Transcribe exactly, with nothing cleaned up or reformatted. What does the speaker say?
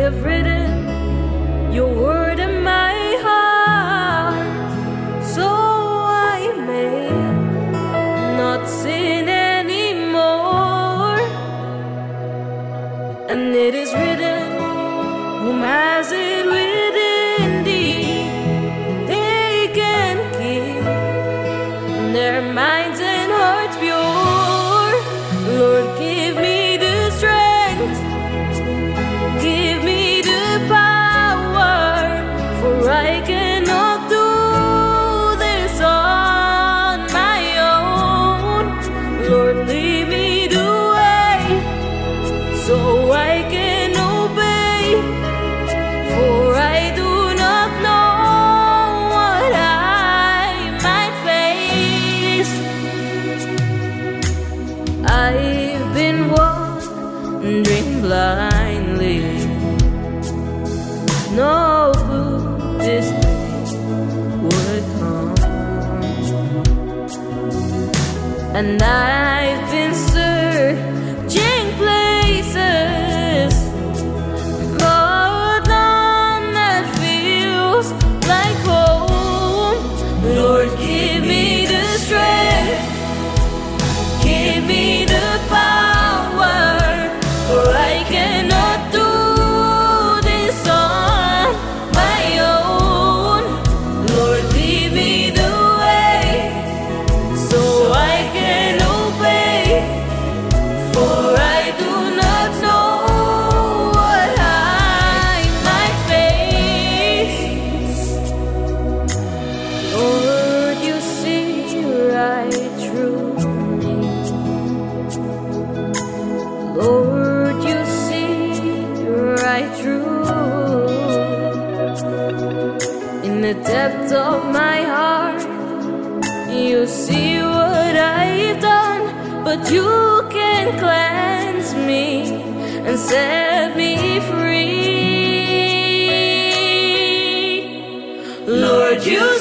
have written your word in my heart, so I may not sin anymore. And it is written, whom has it written thee, they can keep their minds and hearts pure. Lord, give me the strength, give me the power, for I cannot do this on my own. Lord, lead me the way so I can obey, for I do not know what I might face. I've been wandering blindly, no clue this day would come, and I've been searching places, but none that feels like home. Lord, give me the strength, give me the power, for I cannot do this on my own. Lord, lead me the way so I can obey, for I do not know what I might face. Lord, you see right through me. Lord, you see right through. In the depth of my heart, you see what I've done, but you can cleanse me and set me free. Lord, you